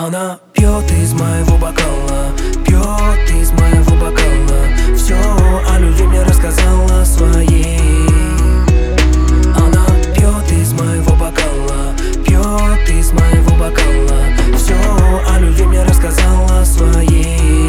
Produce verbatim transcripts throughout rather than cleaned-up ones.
Она пьет из моего бокала, пьет из моего бокала. Все о любви мне рассказала своей. Она пьет из моего бокала, пьет из моего бокала. Все о любви мне рассказала своей.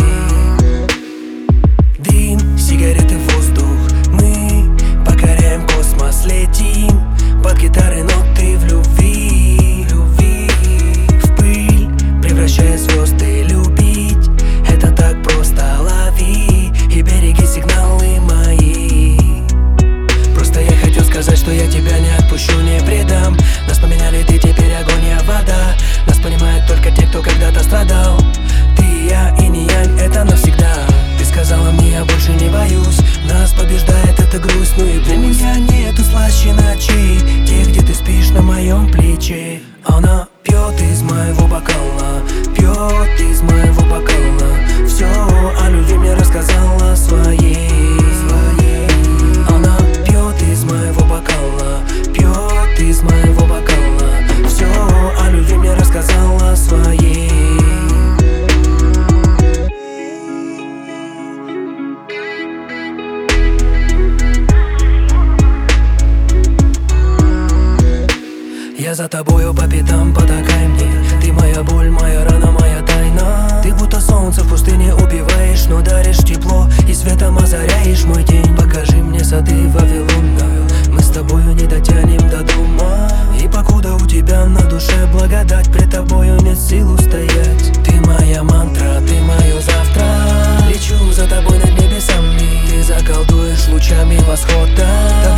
Дым, сигареты, воздух, мы покоряем космос, летим под гитары, ноты в любви, любви. В пыль превращая звезды, любить это так просто. Лови и береги сигналы мои. Просто я хотел сказать, что я тебя не отпущу, не предам. Нас поменяли, ты теперь огонь, я вода. Нас понимают только те, кто когда-то страдал. Ты и я, и не янь, это навсегда. Ты сказала мне, я больше не боюсь. Нас побеждает эта грусть, ну и пусть. Для меня нету слаще ночей, те, где ты спишь на моем плече. Она пьет из моего бокала, пьет из моего бокала. Все о любви мне рассказала своей. Она пьет из моего бокала, пьет из моего бокала. Все о любви мне рассказала своей. Я за тобою по пятам, потакай мне. Ты моя боль, моя рана, моя тайна. Ты будто солнце в пустыне убиваешь, но даришь тепло и светом озаряешь мой день. Покажи мне сады Вавилона, мы с тобою не дотянем до дома. И покуда у тебя на душе благодать, пред тобою нет сил устоять. Ты моя мантра, ты мое завтра. Лечу за тобой над небесами, ты заколдуешь лучами восхода.